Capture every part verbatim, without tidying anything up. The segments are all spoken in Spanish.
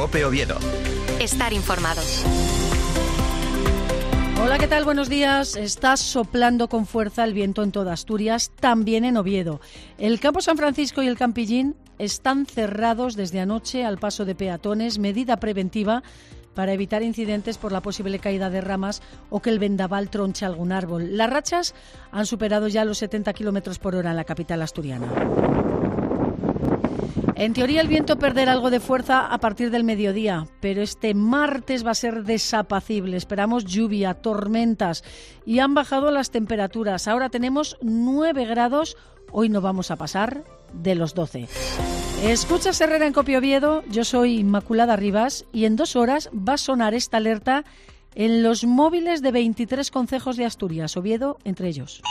COPE Oviedo. Estar informados. Hola, ¿qué tal? Buenos días. Está soplando con fuerza el viento en toda Asturias, también en Oviedo. El Campo San Francisco y el Campillín están cerrados desde anoche al paso de peatones, medida preventiva para evitar incidentes por la posible caída de ramas o que el vendaval tronche algún árbol. Las rachas han superado ya los setenta kilómetros por hora en la capital asturiana. En teoría el viento perderá algo de fuerza a partir del mediodía, pero este martes va a ser desapacible. Esperamos lluvia, tormentas y han bajado las temperaturas. Ahora tenemos nueve grados, hoy no vamos a pasar de los doce. Escuchas Herrera en COPE Oviedo, yo soy Inmaculada Rivas y en dos horas va a sonar esta alerta en los móviles de veintitrés concejos de Asturias, Oviedo entre ellos.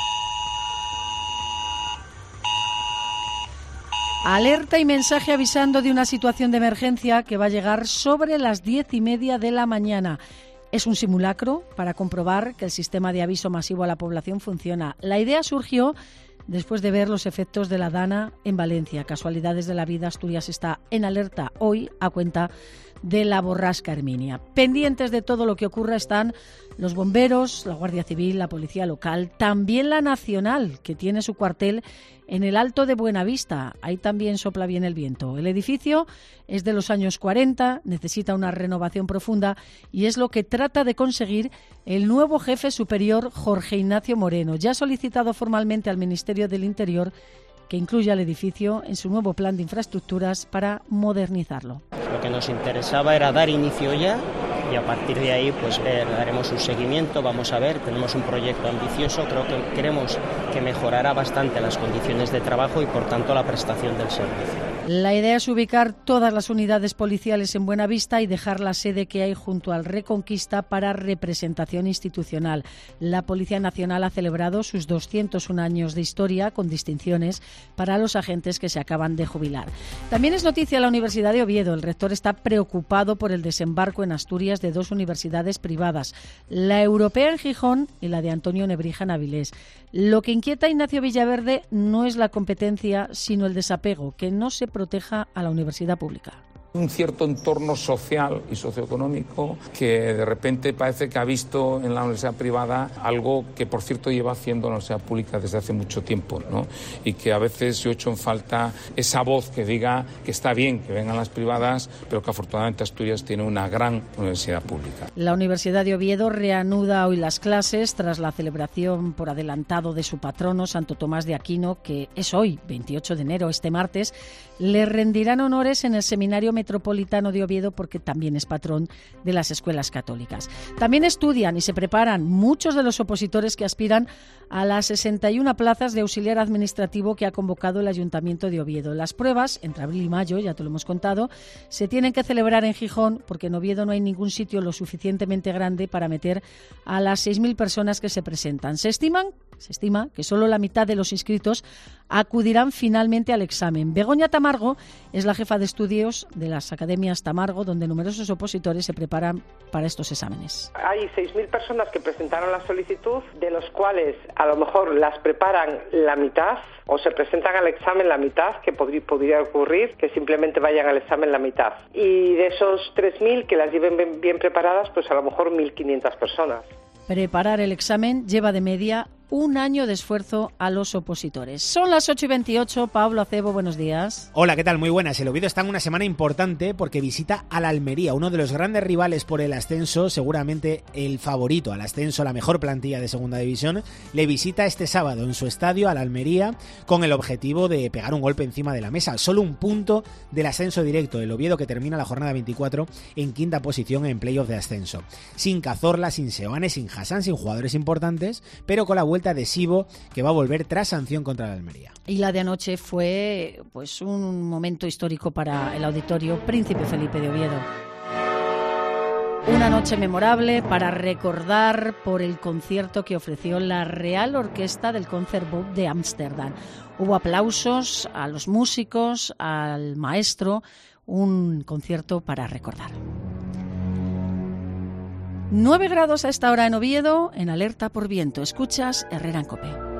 Alerta y mensaje avisando de una situación de emergencia que va a llegar sobre las diez y media de la mañana. Es un simulacro para comprobar que el sistema de aviso masivo a la población funciona. La idea surgió después de ver los efectos de la Dana en Valencia. Casualidades de la vida, Asturias está en alerta hoy a cuenta de la borrasca Herminia. Pendientes de todo lo que ocurra están los bomberos, la Guardia Civil, la Policía Local, también la Nacional, que tiene su cuartel en el Alto de Buenavista. Ahí también sopla bien el viento. El edificio es de los años cuarenta, necesita una renovación profunda y es lo que trata de conseguir el nuevo jefe superior, Jorge Ignacio Moreno. Ya ha solicitado formalmente al Ministerio del Interior que incluya el edificio en su nuevo plan de infraestructuras para modernizarlo. Lo que nos interesaba era dar inicio ya y a partir de ahí pues ver, daremos un seguimiento, vamos a ver, tenemos un proyecto ambicioso, creo que creemos que mejorará bastante las condiciones de trabajo y por tanto la prestación del servicio. La idea es ubicar todas las unidades policiales en Buenavista y dejar la sede que hay junto al Reconquista para representación institucional. La Policía Nacional ha celebrado sus doscientos un años de historia con distinciones para los agentes que se acaban de jubilar. También es noticia la Universidad de Oviedo. El rector está preocupado por el desembarco en Asturias de dos universidades privadas, la Europea en Gijón y la de Antonio Nebrija en Avilés. Lo que inquieta a Ignacio Villaverde no es la competencia, sino el desapego, que no se proteja a la universidad pública. Un cierto entorno social y socioeconómico que de repente parece que ha visto en la universidad privada algo que, por cierto, lleva haciendo la universidad pública desde hace mucho tiempo, ¿no? Y que a veces yo he hecho en falta esa voz que diga que está bien que vengan las privadas, pero que afortunadamente Asturias tiene una gran universidad pública. La Universidad de Oviedo reanuda hoy las clases tras la celebración por adelantado de su patrono, Santo Tomás de Aquino, que es hoy, veintiocho de enero, este martes. Le rendirán honores en el Seminario Metropolitano de Oviedo porque también es patrón de las escuelas católicas. También estudian y se preparan muchos de los opositores que aspiran a las sesenta y una plazas de auxiliar administrativo que ha convocado el Ayuntamiento de Oviedo. Las pruebas, entre abril y mayo, ya te lo hemos contado, se tienen que celebrar en Gijón porque en Oviedo no hay ningún sitio lo suficientemente grande para meter a las seis mil personas que se presentan. Se estiman, se estima que solo la mitad de los inscritos acudirán finalmente al examen. Begoña Tamargo es la jefa de estudios de las Academias Tamargo, donde numerosos opositores se preparan para estos exámenes. Hay seis mil personas que presentaron la solicitud, de los cuales a lo mejor las preparan la mitad o se presentan al examen la mitad, que podría, podría ocurrir que simplemente vayan al examen la mitad. Y de esos tres mil que las lleven bien, bien preparadas, pues a lo mejor mil quinientas personas. Preparar el examen lleva de media un año de esfuerzo a los opositores. Son las ocho y veintiocho. Pablo Acebo, buenos días. Hola, ¿qué tal? Muy buenas. El Oviedo está en una semana importante porque visita al Almería, uno de los grandes rivales por el ascenso, seguramente el favorito al ascenso, la mejor plantilla de segunda división. Le visita este sábado en su estadio al Almería con el objetivo de pegar un golpe encima de la mesa. Solo un punto del ascenso directo. El Oviedo que termina la jornada veinticuatro en quinta posición en playoff de ascenso. Sin Cazorla, sin Seoane, sin Hassan, sin jugadores importantes, pero con la vuelta de Sibo, que va a volver tras sanción contra el Almería. Y la de anoche fue pues un momento histórico para el Auditorio Príncipe Felipe de Oviedo. Una noche memorable para recordar por el concierto que ofreció la Real Orquesta del Concertgebouw de Ámsterdam. Hubo aplausos a los músicos, al maestro, un concierto para recordar. nueve grados a esta hora en Oviedo, en alerta por viento. Escuchas Herrera en COPE.